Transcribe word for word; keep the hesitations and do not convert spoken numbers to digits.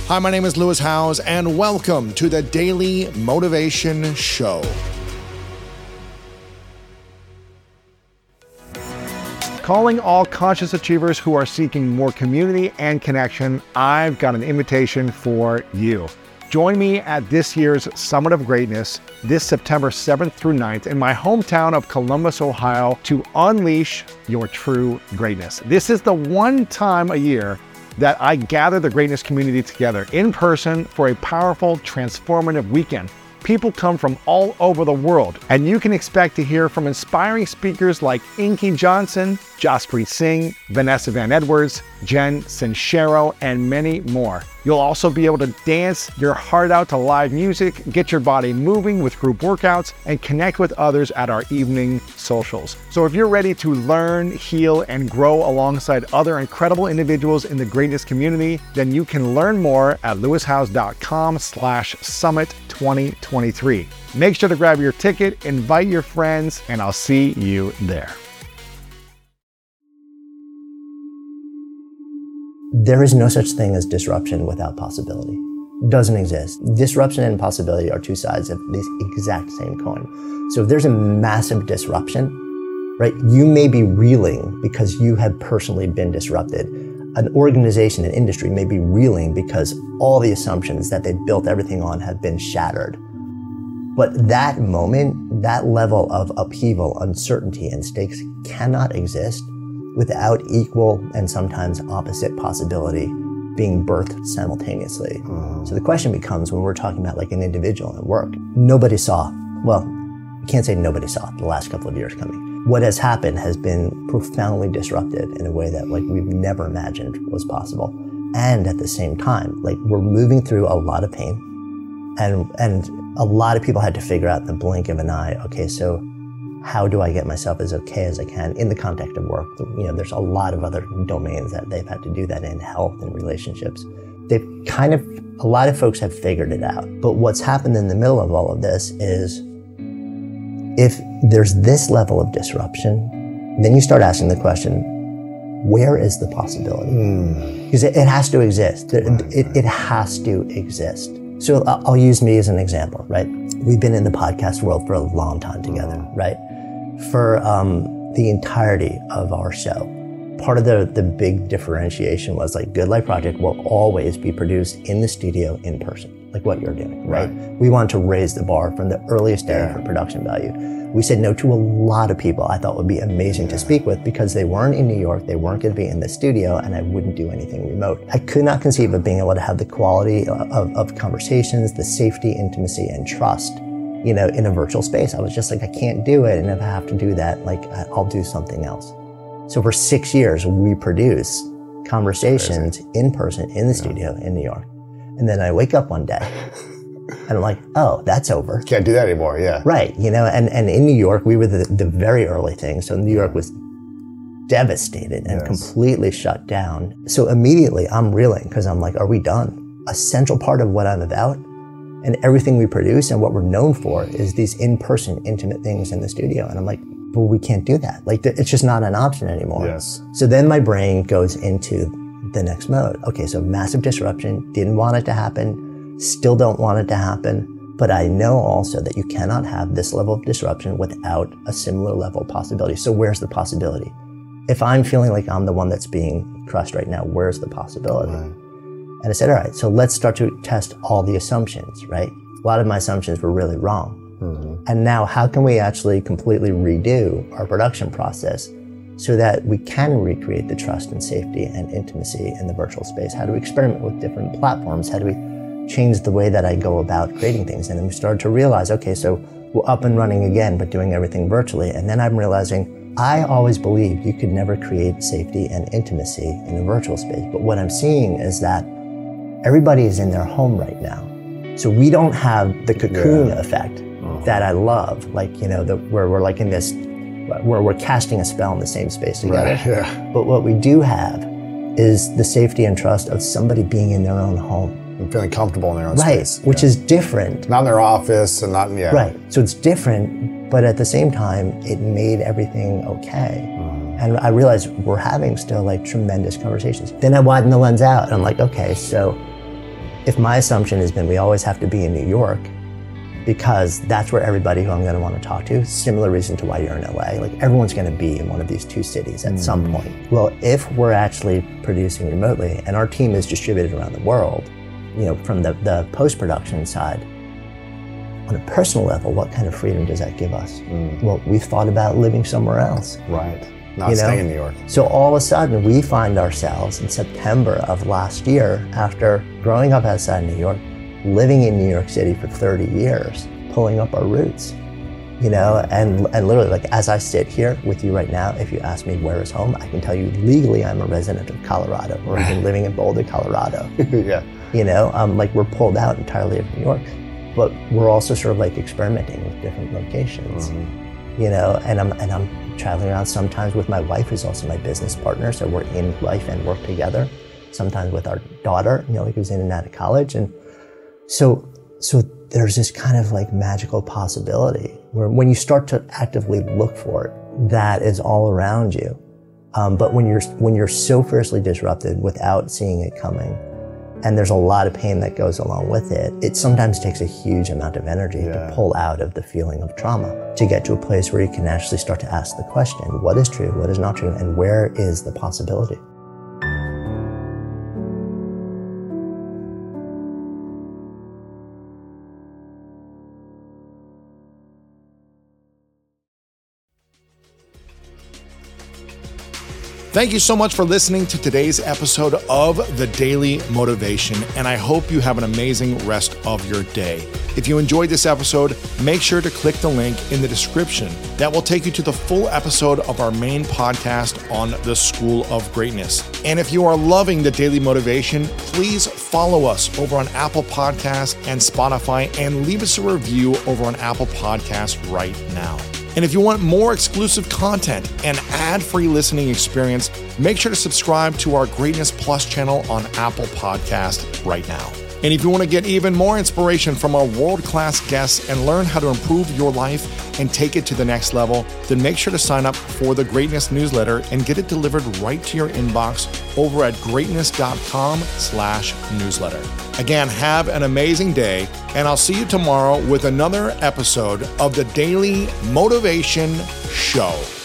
Hi, my name is Lewis Howes, and welcome to the Daily Motivation Show. Calling all conscious achievers who are seeking more community and connection, I've got an invitation for you. Join me at this year's Summit of Greatness this September seventh through ninth in my hometown of Columbus, Ohio, to unleash your true greatness. This is the one time a year that I gather the greatness community together in person for a powerful, transformative weekend. People come from all over the world, and you can expect to hear from inspiring speakers like Inky Johnson, Jaspreet Singh, Vanessa Van Edwards, Jen Sincero, and many more. You'll also be able to dance your heart out to live music, get your body moving with group workouts, and connect with others at our evening socials. So if you're ready to learn, heal, and grow alongside other incredible individuals in the greatness community, then you can learn more at lewishowes.com slash summit 2023. Make sure to grab your ticket, invite your friends, and I'll see you there. There is no such thing as disruption without possibility. It doesn't exist. Disruption and possibility are two sides of this exact same coin. So if there's a massive disruption, right, you may be reeling because you have personally been disrupted. An organization, an industry may be reeling because all the assumptions that they've built everything on have been shattered. But that moment, that level of upheaval, uncertainty, and stakes cannot exist without equal and sometimes opposite possibility being birthed simultaneously. Mm-hmm. So the question becomes, when we're talking about like an individual at work, nobody saw, well, you can't say nobody saw the last couple of years coming. What has happened has been profoundly disrupted in a way that like we've never imagined was possible. And at the same time, like we're moving through a lot of pain, and and a lot of people had to figure out in the blink of an eye, okay, so how do I get myself as okay as I can in the context of work? You know, there's a lot of other domains that they've had to do that in, health and relationships. They've kind of, a lot of folks have figured it out. But what's happened in the middle of all of this is, if there's this level of disruption, then you start asking the question, where is the possibility? Because mm. it, it has to exist. It, it, it has to exist. So I'll use me as an example, right? We've been in the podcast world for a long time together, right? For um, the entirety of our show, part of the, the big differentiation was like Good Life Project will always be produced in the studio in person, like what you're doing, right? right. We wanted to raise the bar from the earliest day yeah. for production value. We said no to a lot of people I thought would be amazing yeah. to speak with because they weren't in New York, they weren't going to be in the studio, and I wouldn't do anything remote. I could not conceive of being able to have the quality of, of conversations, the safety, intimacy, and trust, you know, in a virtual space. I was just like, I can't do it, and if I have to do that, like, I'll do something else. So for six years, we produce conversations in person, in the yeah. studio, in New York. And then I wake up one day, and I'm like, oh, that's over. Can't do that anymore, yeah. Right, you know, and, and in New York, we were the, the very early thing. So New York was devastated and yes. completely shut down. So immediately I'm reeling because I'm like, are we done? A central part of what I'm about and everything we produce and what we're known for is these in-person intimate things in the studio. And I'm like, but we can't do that. Like, it's just not an option anymore. Yes. So then my brain goes into the next mode. Okay, so massive disruption, didn't want it to happen, still don't want it to happen, but I know also that you cannot have this level of disruption without a similar level of possibility. So where's the possibility? If I'm feeling like I'm the one that's being crushed right now, where's the possibility? Right. And I said, all right, so let's start to test all the assumptions, right? A lot of my assumptions were really wrong. Mm-hmm. And now how can we actually completely redo our production process so that we can recreate the trust and safety and intimacy in the virtual space? How do we experiment with different platforms? How do we change the way that I go about creating things? And then we started to realize, okay, so we're up and running again, but doing everything virtually. And then I'm realizing I always believed you could never create safety and intimacy in a virtual space. But what I'm seeing is that everybody is in their home right now. So we don't have the cocoon yeah. effect oh. that I love, like, you know, the, where we're like in this, where we're casting a spell in the same space together. Right, yeah. But what we do have is the safety and trust of somebody being in their own home. And feeling comfortable in their own right, space. Right, which yeah. is different. Not in their office and not in, yeah. Right, so it's different, but at the same time, it made everything okay. Mm-hmm. And I realized we're having still like tremendous conversations. Then I widen the lens out and I'm like, okay, so if my assumption has been we always have to be in New York because that's where everybody who I'm going to want to talk to, similar reason to why you're in L A, like everyone's going to be in one of these two cities at mm. some point. Well, if we're actually producing remotely and our team is distributed around the world, you know, from the, the post-production side, on a personal level, what kind of freedom does that give us? Mm. Well, we've thought about living somewhere else. Right, not you staying know? in New York. So all of a sudden, we find ourselves in September of last year, after growing up outside New York, living in New York City for thirty years, pulling up our roots, you know, and and literally, like, as I sit here with you right now, if you ask me where is home, I can tell you legally I'm a resident of Colorado, or I've been living in Boulder, Colorado. Yeah. You know, um, like we're pulled out entirely of New York, but we're also sort of like experimenting with different locations, mm-hmm. you know, and I'm and I'm traveling around sometimes with my wife, who's also my business partner, so we're in life and work together. Sometimes with our daughter, you know, like who's in and out of college, and so so there's this kind of like magical possibility where when you start to actively look for it, that is all around you. Um, but when you're when you're so fiercely disrupted without seeing it coming, and there's a lot of pain that goes along with it, it sometimes takes a huge amount of energy yeah. to pull out of the feeling of trauma to get to a place where you can actually start to ask the question, what is true, what is not true, and where is the possibility? Thank you so much for listening to today's episode of The Daily Motivation, and I hope you have an amazing rest of your day. If you enjoyed this episode, make sure to click the link in the description. That will take you to the full episode of our main podcast on the School of Greatness. And if you are loving The Daily Motivation, please follow us over on Apple Podcasts and Spotify, and leave us a review over on Apple Podcasts right now. And if you want more exclusive content and ad-free listening experience, make sure to subscribe to our Greatness Plus channel on Apple Podcasts right now. And if you want to get even more inspiration from our world-class guests and learn how to improve your life and take it to the next level, then make sure to sign up for the Greatness newsletter and get it delivered right to your inbox over at greatness.com slash newsletter. Again, have an amazing day, and I'll see you tomorrow with another episode of the Daily Motivation Show.